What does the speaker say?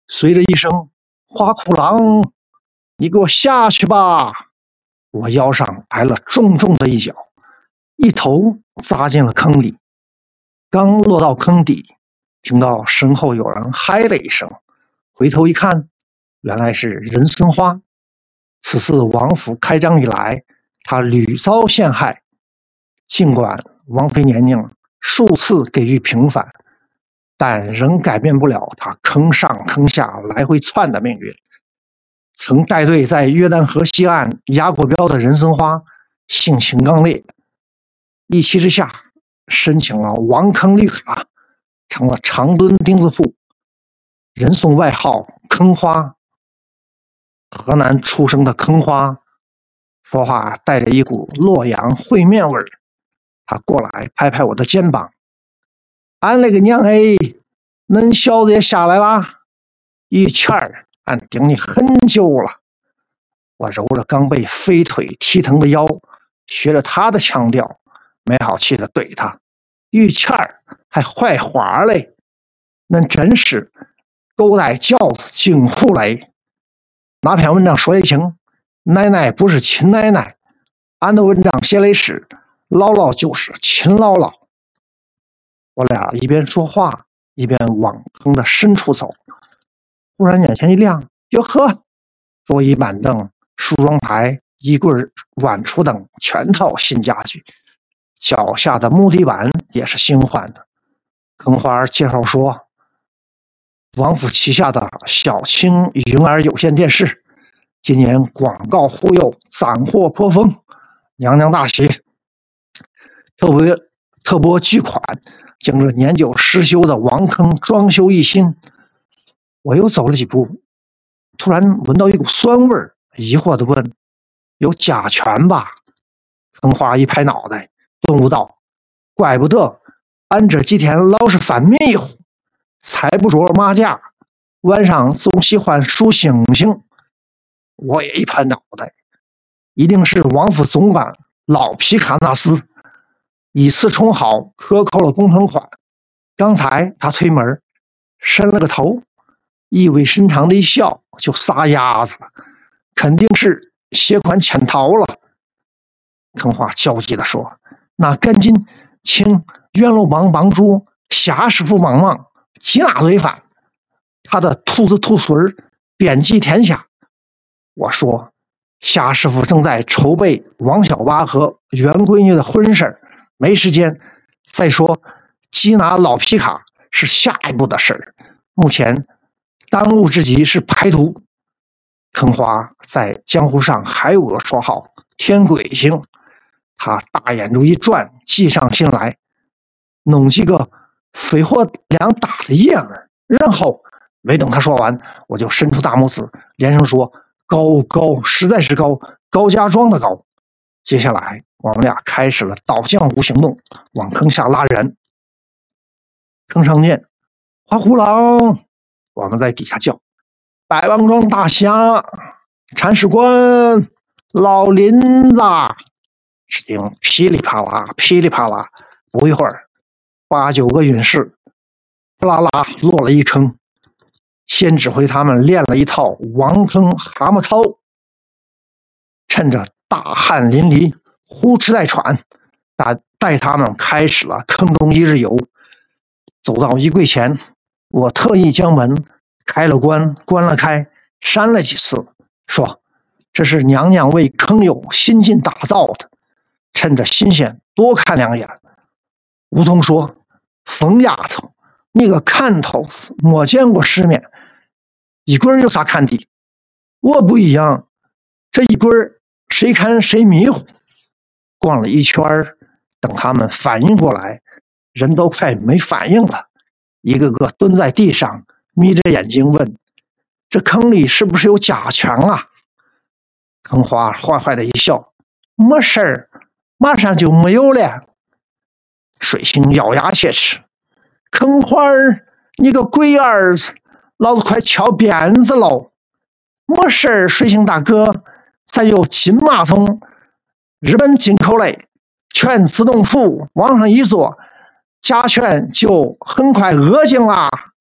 随着一声花裤郎，你给我下去吧，我腰上挨了重重的一脚，一头扎进了坑里。刚落到坑底，听到身后有人嗨了一声，回头一看，原来是任森花。此次王府开张以来，他屡遭陷害，尽管王妃娘娘数次给予平反，但仍改变不了他坑上坑下来回窜的命运。曾带队在约旦河西岸压过标的任森花性情刚烈，一气之下申请了王坑绿卡，成了长墩钉子户，人送外号坑花。河南出生的坑花说话带着一股洛阳烩面味儿，他过来拍拍我的肩膀，俺那个娘哎，恁小子也下来啦，玉倩儿俺盯你很久了。我揉着刚被飞腿踢疼的腰，学着他的腔调，没好气的怼他，玉倩儿还坏话嘞，恁真是狗带轿子惊呼雷。哪篇文章说的清，奶奶不是亲奶奶，俺的文章写的是姥姥就是亲姥姥。我俩一边说话一边往坑的深处走，忽然眼前一亮，哟呵，桌椅板凳梳妆台衣柜碗橱等全套新家具，脚下的木地板也是新换的。坑花介绍说，王府旗下的小青云儿有线电视今年广告忽悠斩获颇丰，娘娘大喜，特拨巨款将这年久失修的王坑装修一新。我又走了几步，突然闻到一股酸味儿，疑惑地问，有甲醛吧？坑花一拍脑袋，顿悟道，怪不得俺这几天老是犯迷糊，踩不着马甲，晚上总喜欢数星星。我也一拍脑袋，一定是王府总管老皮卡纳斯以次充好克扣了工程款。刚才他推门伸了个头，意味深长的一笑，就撒丫子了，肯定是携款潜逃了。坑花焦急地说，那赶紧请元楼帮帮主夏师傅帮忙缉拿罪犯，他的兔子兔孙遍及天下。我说，夏师傅正在筹备王小八和袁闺女的婚事，没时间。再说缉拿老皮卡是下一步的事，目前当务之急是排毒。坑花在江湖上还有个绰号天鬼星，他大眼珠一转，记上心来，弄几个飞火两大的爷们儿。然后没等他说完，我就伸出大拇指，连声说，高高，实在是高，高家庄的高。接下来我们俩开始了倒浆湖行动，往坑下拉人。坑上念花虎狼，我们在底下叫，百王庄大侠，铲屎官，老林子。只听噼里啪啦噼里啪啦，不一会儿8、9个陨石扑啦啦落了一坑。先指挥他们练了一套王坑蛤蟆操，趁着大汗淋漓呼哧带喘，带他们开始了坑中一日游。走到衣柜前，我特意将门开了关，关了开，扇了几次，说，这是娘娘为坑友新近打造的，趁着新鲜多看两眼。梧桐说，疯丫头，你个看头没见过世面，一棍有啥看的？我不一样，这一棍谁看谁迷糊。逛了一圈，等他们反应过来，人都快没反应了，一个个蹲在地上，眯着眼睛问，这坑里是不是有甲醛啊？坑花坏坏的一笑，没事儿，马上就没有了。水星咬牙切齿，坑花儿，你个龟儿子，老子快敲鞭子喽！没事儿，水星大哥，咱有金马桶，日本进口类，全自动服务，往上一坐，甲醛就很快恶性啦。